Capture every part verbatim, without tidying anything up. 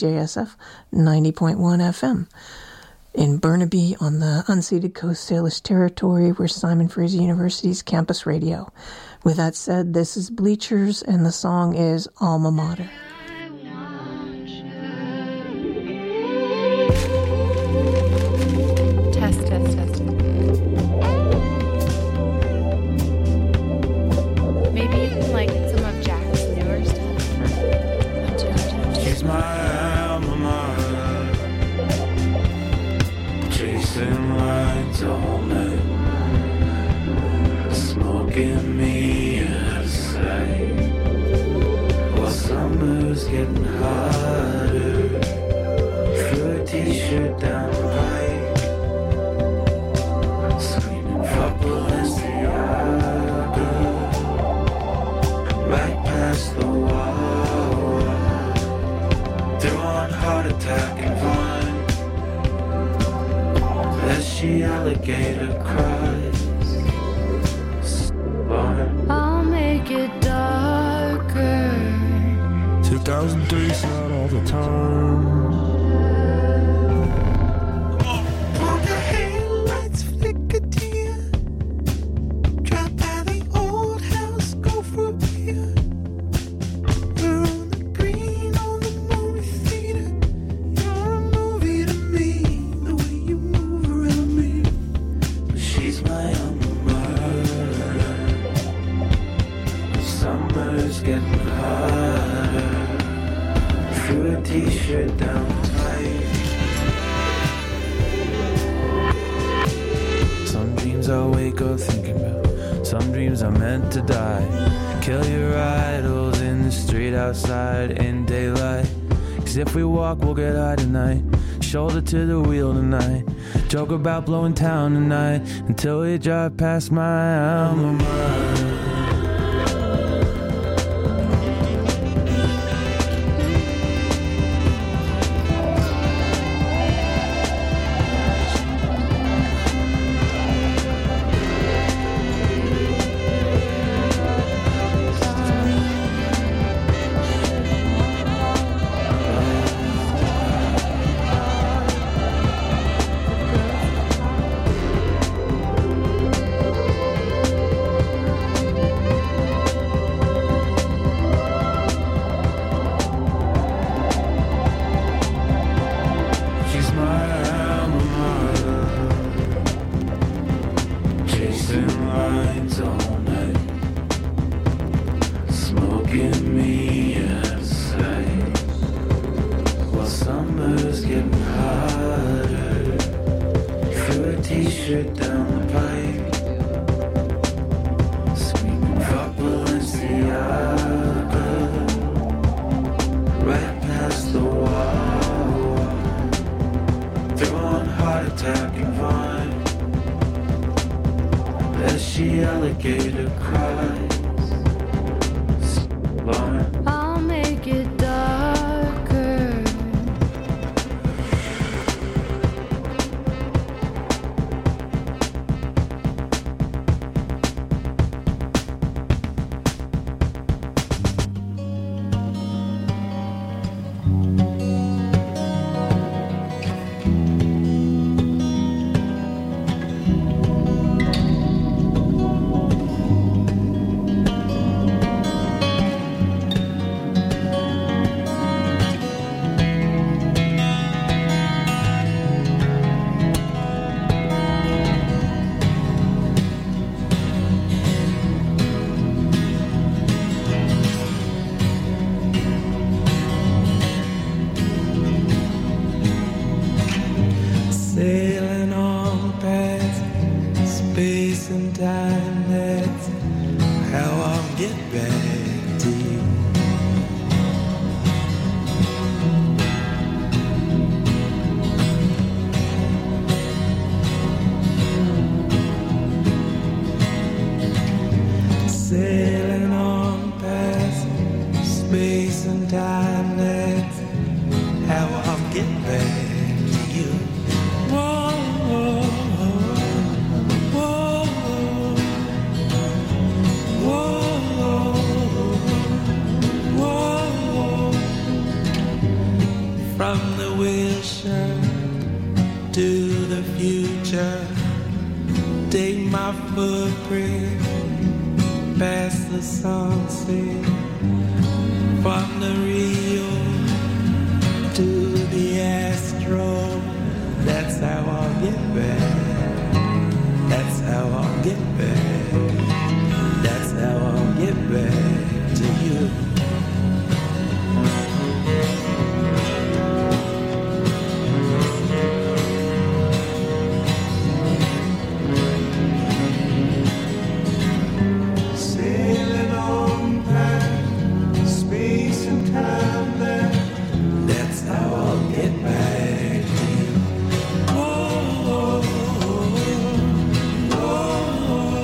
J S F ninety point one F M. In Burnaby on the unceded Coast Salish territory, we're Simon Fraser University's campus radio. With that said, this is Bleachers, and the song is Alma Mater. Test, test, test. Maybe like some of Jack's newer stuff. She's my alma mater, chasing lines all night, smoking me out of sight, while summer's getting hotter, threw a t-shirt down the pipe, screaming fuck Balenciaga, right past the wall, doing heart attack and Vine, as she alligator cries. I'll make it darker. two thousand three, it's not all the time. Put the headlights flicker to you. Drive by the old house, go for a beer. We're on the green on the movie theater. You're a movie to me, the way you move around me. She's my alma mater. Summer's getting hotter. Threw a t-shirt down tight. Some dreams I wake up thinking about. Some dreams are meant to die. Kill your idols in the street outside in daylight. Cause if we walk, we'll get high tonight. Shoulder to the wheel tonight. Joke about blowing town tonight. Until we drive past my alma mater. From the Wilshire to the future, take my footprint past the sunset. From the Rio to the Astro, that's how I'll get back. That's how I'll get back. That's how I'll get back to you. Sailing on past space and time there. That's how I'll get back to you. Whoa, whoa, whoa,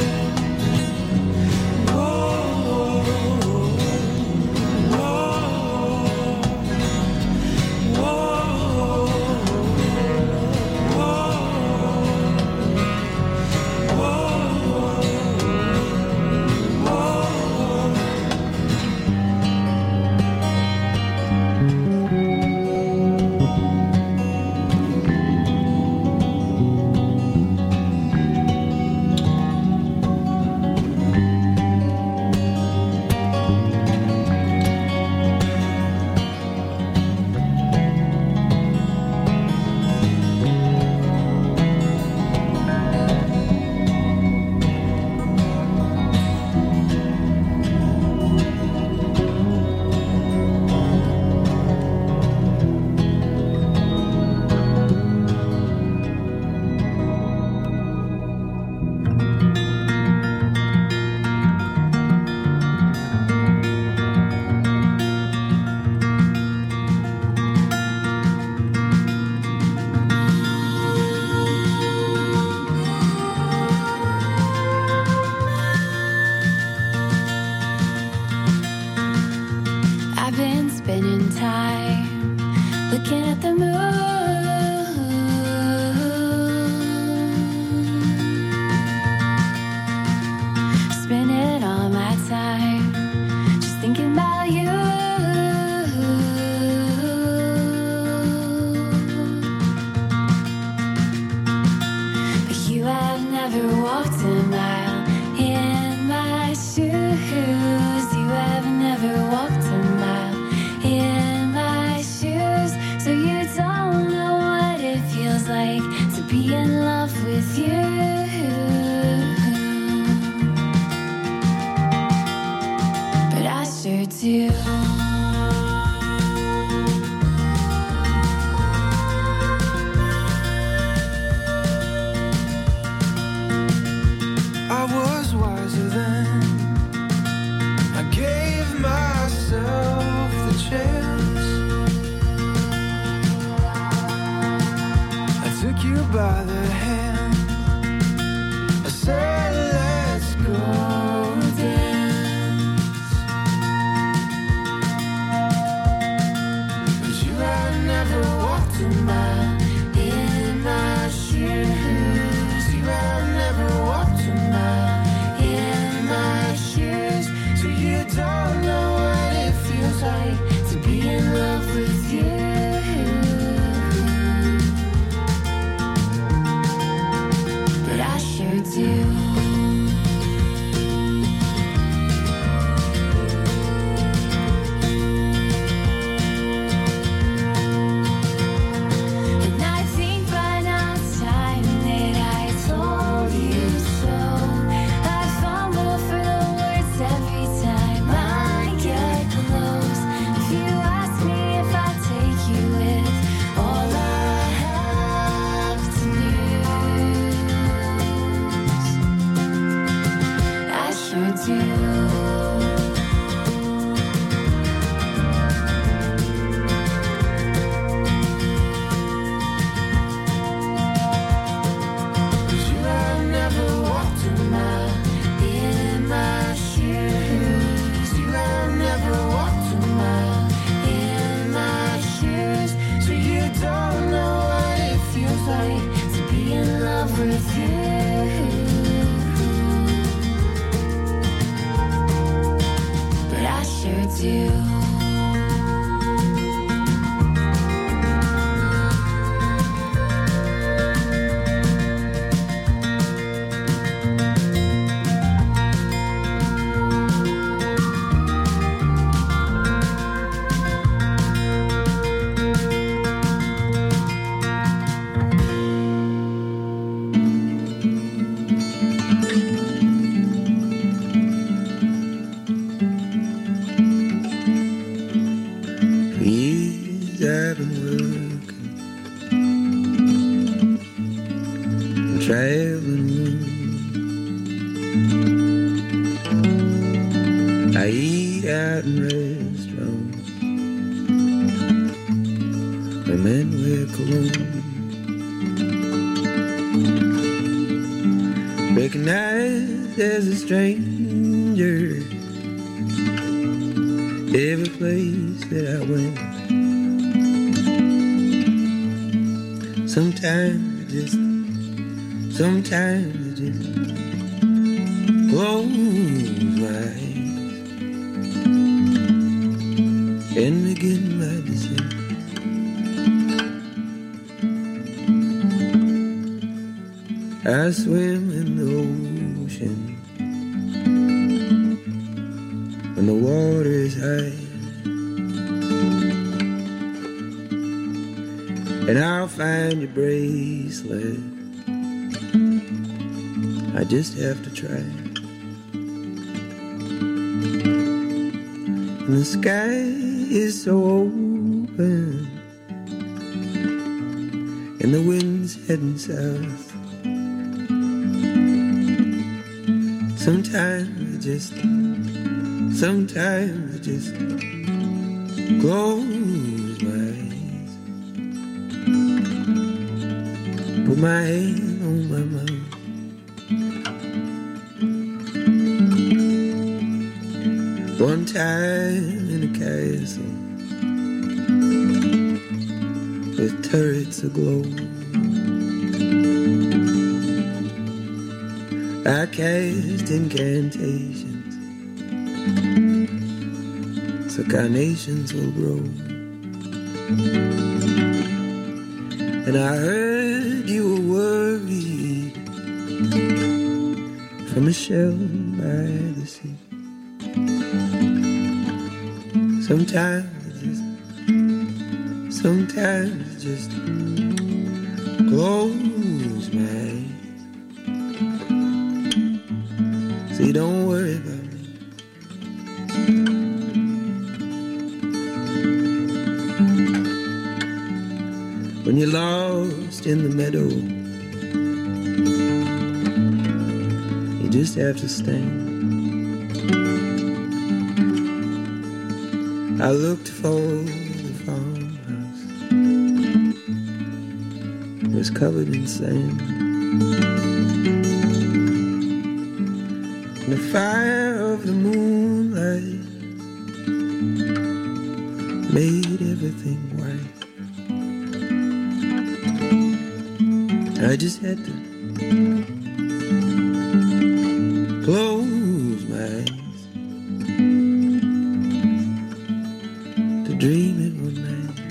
do. and working and traveling. I eat out in restaurants where men wear cologne. Recognized as a stranger every place that I went. Sometimes I just, sometimes I just close my eyes and begin my descent. I swim in the ocean when the water is high, and I'll find your bracelet. I just have to try. And the sky is so open, and the wind's heading south. Sometimes I just, sometimes I just close my eyes, put my hand on my mouth, one time in a castle with turrets aglow, I cast incantations so carnations will grow. And I heard you were worried from a shell by the sea. Sometimes I just, sometimes I just close my eyes. See, don't worry about me. When you're lost in the meadow, you just have to stand. I looked for the farmhouse, it was covered in sand. And the fire of the moonlight made everything white. I just had to close my eyes to dream it one night.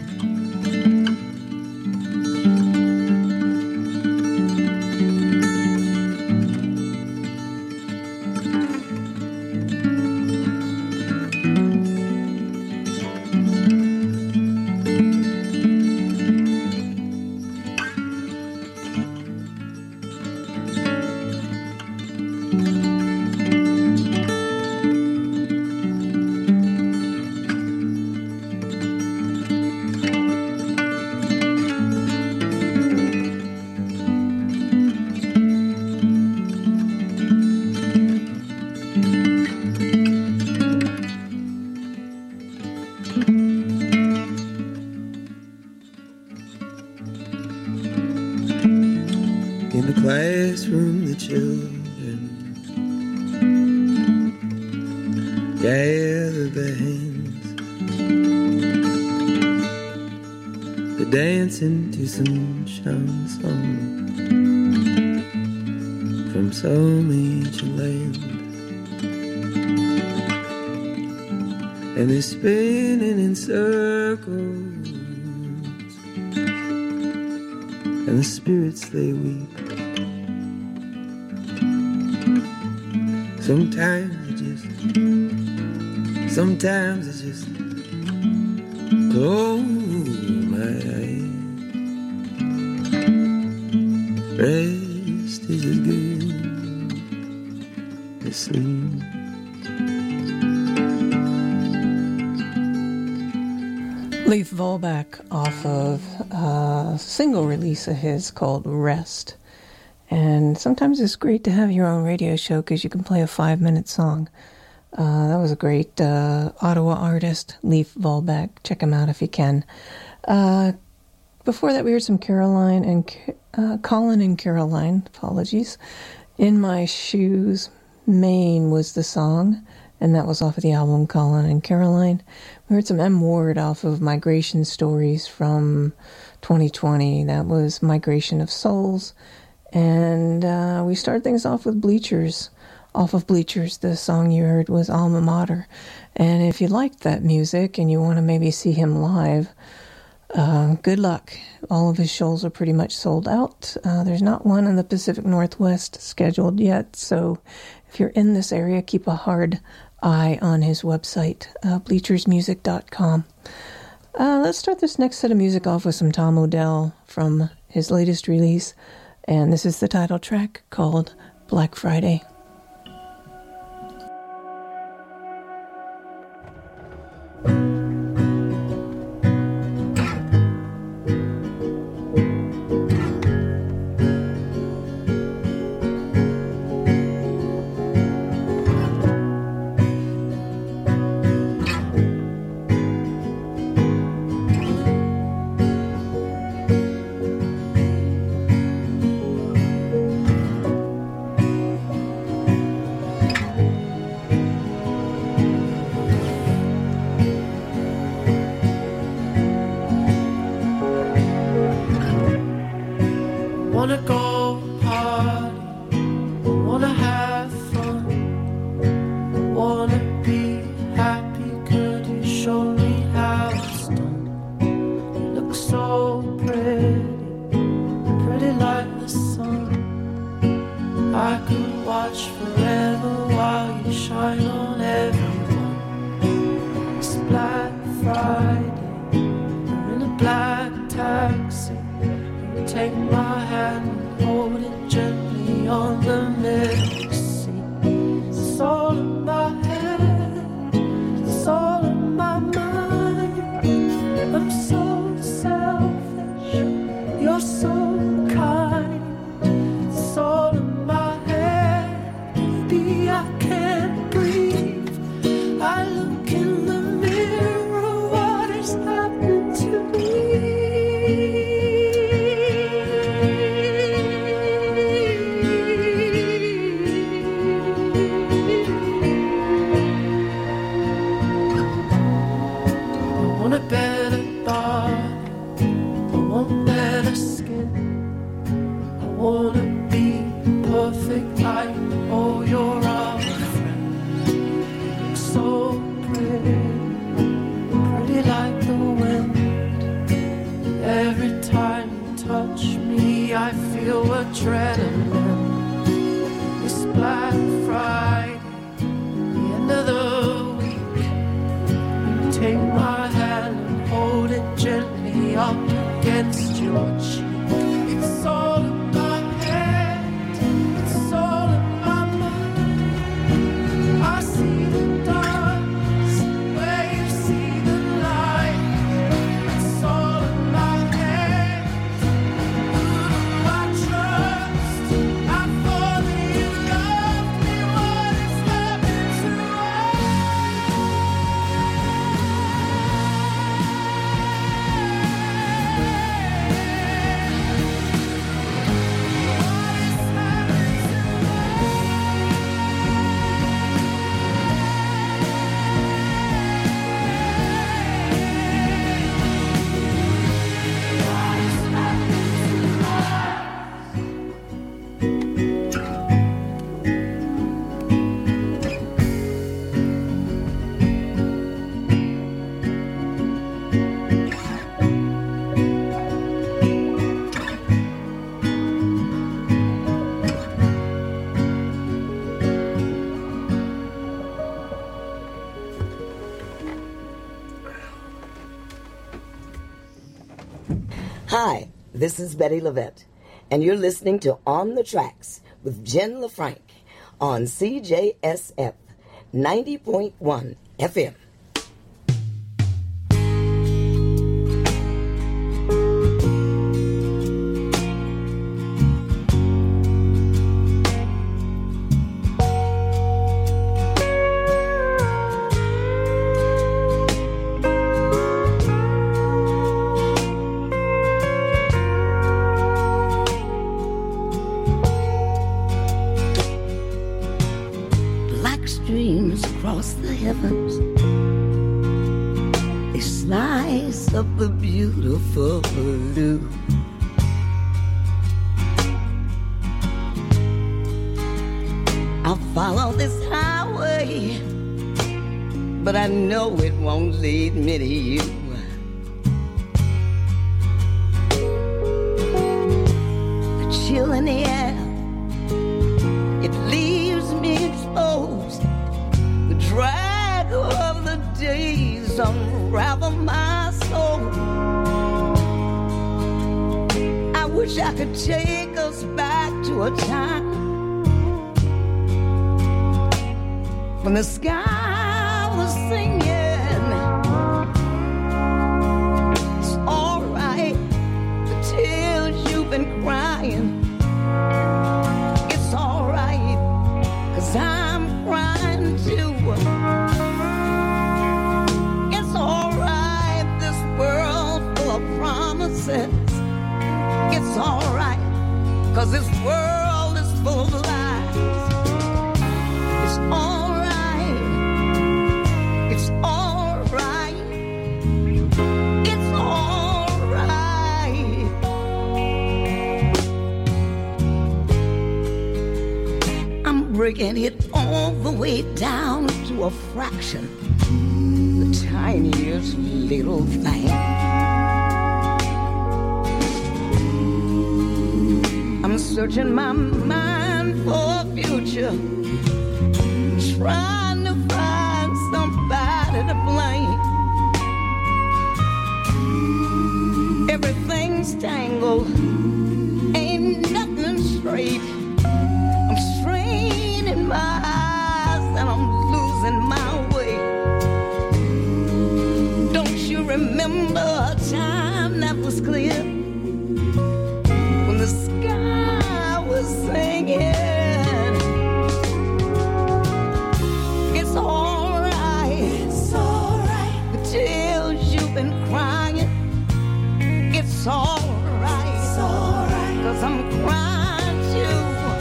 In the classroom, the children gather their hands. They're dancing to some chanson from some ancient land. And they're spinning in circles, and the spirits they weep. Sometimes I just, sometimes I just close my eyes. Rest is as good as sleep. Leif Volbeck off off of a single release of his called Rest. And sometimes it's great to have your own radio show because you can play a five-minute song. Uh, that was a great uh, Ottawa artist, Leif Volbeck. Check him out if you can. Uh, before that, we heard some Caroline and uh, Colin and Caroline. Apologies. In My Shoes, Maine was the song, and that was off of the album Colin and Caroline. We heard some M. Ward off of Migration Stories from twenty twenty. That was Migration of Souls. And uh, we started things off with Bleachers. Off of Bleachers, the song you heard was Alma Mater. And if you liked that music and you want to maybe see him live, uh, good luck. All of his shows are pretty much sold out. Uh, there's not one in the Pacific Northwest scheduled yet, so if you're in this area, keep a hard eye on his website, uh, bleachers music dot com. Uh, let's start this next set of music off with some Tom Odell from his latest release, and this is the title track called Black Friday. Hi, this is Betty Levette, and you're listening to On the Tracks with Jen LaFranc on C J S F ninety point one F M. across the heavens. A slice of the beautiful blue. I'll follow this highway, but I know it won't lead me to you. The chill in the air, it leaves me exposed. The drag of the days unravel my soul. I wish I could take us back to a time when the sky was singing. It's alright, the tears you've been crying. It's alright, 'cause I'm crying too. It's alright, this world full of promises. It's alright, 'cause this world is full of lies. It's alright. It's alright. It's alright. I'm breaking it all the way down to a fraction, the tiniest little thing. I'm searching my mind for a future, trying to find somebody to blame. Everything's tangled, ain't nothing straight. I'm straining my eyes and I'm losing my way. Don't you remember a time that was clear, when the sky was singing? It's alright. It's alright. The tears you've been crying. It's alright. It's alright. 'Cause I'm crying too.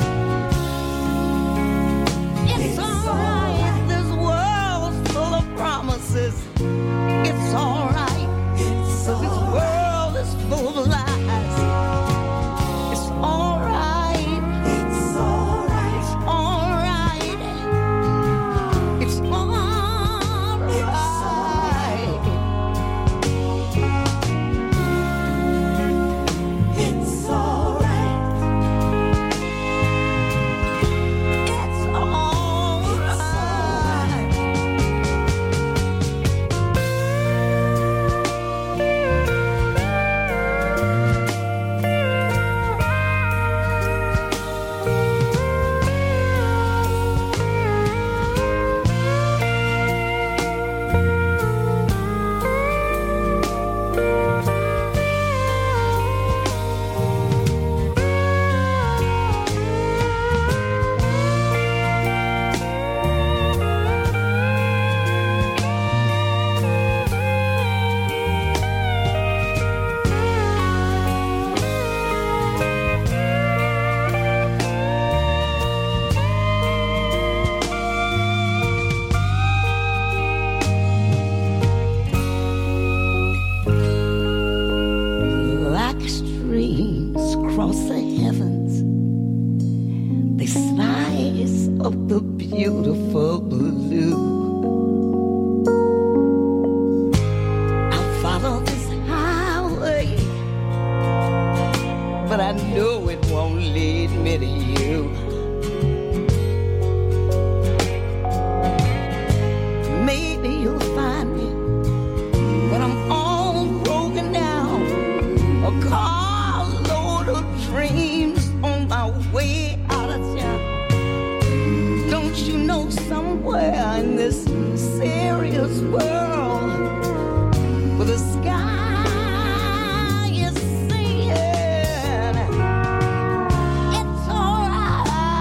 It's, it's alright. All right. This world's full of promises. It's alright. It's 'cause this world is full of lies. It's alright. It's alright. It's alright. It's alright. It's alright. It's alright. Like streams cross the heavens, they slice of the beautiful blue. I'll follow this highway, but I know it won't lead me to you. Maybe you'll find me when I'm all broken down, a carload of dreams on my way out of town. Don't you know somewhere in this serious world where the sky is singing? It's alright.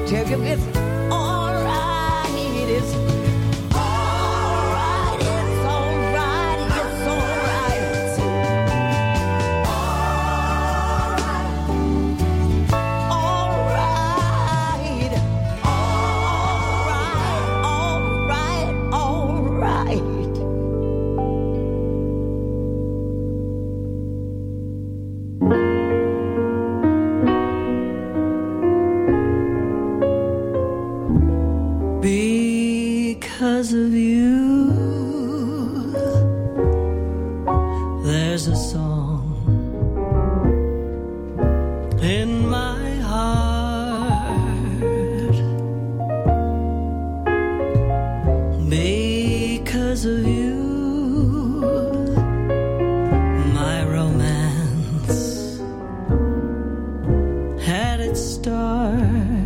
tell you it's alright. It's alright. It's alright. It's alright. Alright. Alright. Alright. Alright. Because of you, there's a song in my heart. Because of you, my romance had its start.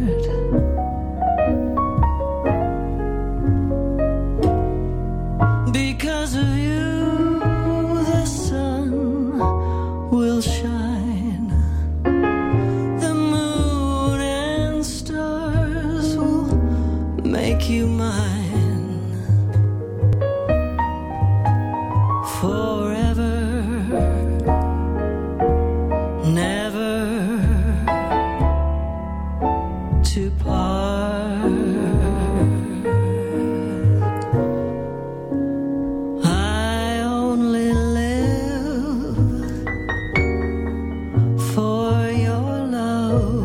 Because of you, the sun will shine, the moon and stars will make you mine forever, never to part. Love